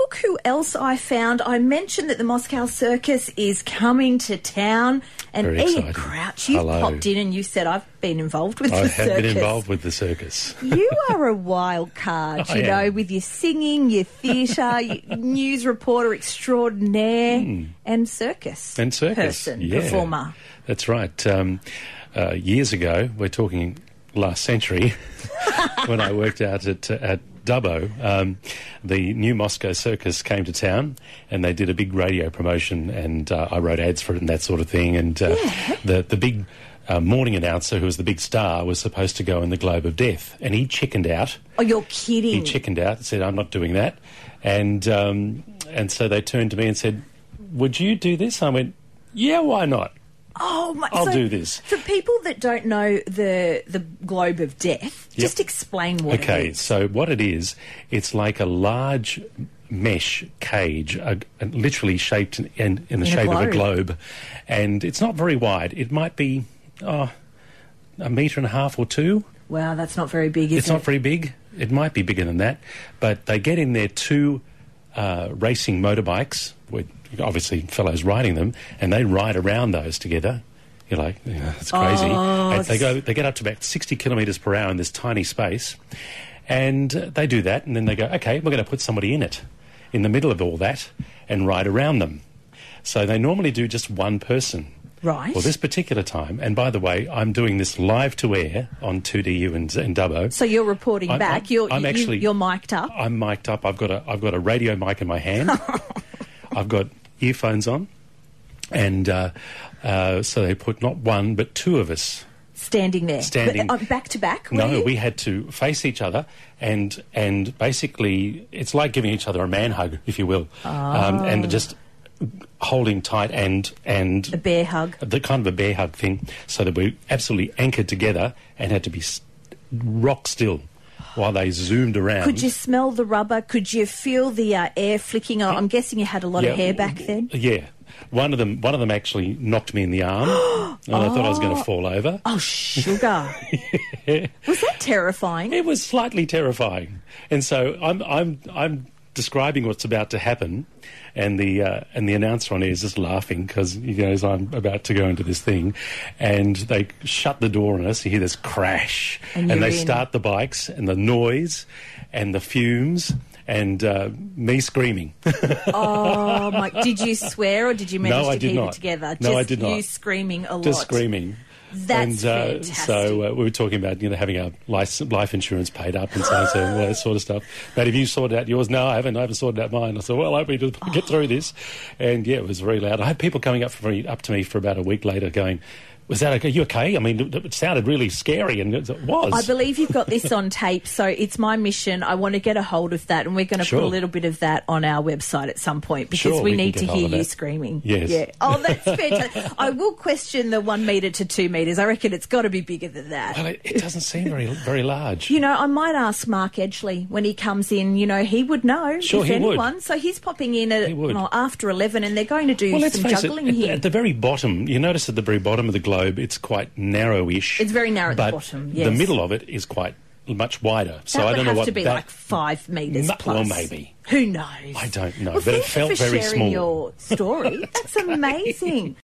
look who else I found. I mentioned that the Moscow Circus is coming to town. And Very Ian exciting. Crouch, you popped in and you said, I've been involved with the circus. I have been involved with the circus. You are a wild card, you know, with your singing, your theatre, your news reporter extraordinaire, and circus person, performer. That's right. Years ago, we're talking last century, when I worked out at Dubbo, the new Moscow Circus came to town and they did a big radio promotion, and I wrote ads for it and that sort of thing. And the big morning announcer, who was the big star, was supposed to go in the Globe of Death, and he chickened out. Oh, you're kidding. He chickened out and said, I'm not doing that. And so they turned to me and said, would you do this? I went, yeah, why not? Oh, my! I'll do this. For people that don't know the Globe of Death, just explain what it is. Okay, so what it is, it's like a large mesh cage, literally shaped in the shape of a globe, and it's not very wide. It might be a metre and a half or two. Wow, that's not very big, is it? It's not very big. It might be bigger than that, but they get in there two racing motorbikes with obviously fellows riding them, and they ride around those together. You're like, it's crazy. And they get up to about 60 kilometres per hour in this tiny space, and they do that, and then they go, okay, we're going to put somebody in it, in the middle of all that, and ride around them. So they normally do just one person. Right. Well, this particular time, and by the way, I'm doing this live to air on 2DU in Dubbo. So you're reporting back. You're mic'd up. I'm mic'd up. I've got a radio mic in my hand. I've got earphones on, and so they put not one but two of us standing there, but, back to back. No, we had to face each other, and basically it's like giving each other a man hug, if you will, and just holding tight and a bear hug, the kind of a bear hug thing, so that we're absolutely anchored together and had to be rock still while they zoomed around. Could you smell the rubber? Could you feel the air flicking? I'm guessing you had a lot of hair back then. Yeah. One of them actually knocked me in the arm, and I thought I was going to fall over. Oh, sugar! Yeah. Was that terrifying? It was slightly terrifying, and so I'm describing what's about to happen, and the announcer on air is just laughing because he knows I'm about to go into this thing, and they shut the door on us. You hear this crash, and they start the bikes, and the noise, and the fumes. And me screaming. Oh, my... Did you swear or did you manage to keep it together? No, I did not. You screaming a lot? Just screaming. That's fantastic. So we were talking about, having our life insurance paid up and so on, all that sort of stuff. But have you sorted out yours? No, I haven't sorted out mine. I said, well, I hope we get through this. And, yeah, it was very loud. I had people coming up to me for about a week later going, was that okay? You okay? I mean, it sounded really scary, and it was. I believe you've got this on tape, so it's my mission. I want to get a hold of that, and we're going to put a little bit of that on our website at some point, because we need to hear you screaming. Yes. Yeah. Oh, that's fantastic. I will question the 1 metre to 2 metres. I reckon it's got to be bigger than that. Well, it doesn't seem very large. I might ask Mark Edgley when he comes in. He would know, sure, if he anyone. would. So he's popping in after 11, and they're going to do some juggling here. At the very bottom, you notice at the very bottom of the globe, it's quite narrowish. It's very narrow at the bottom, yes. The middle of it is quite much wider. So I don't know what that would have to be like 5 metres plus. Well, maybe. Who knows? I don't know, Well, but it felt very small. Thank you for sharing your story. That's amazing.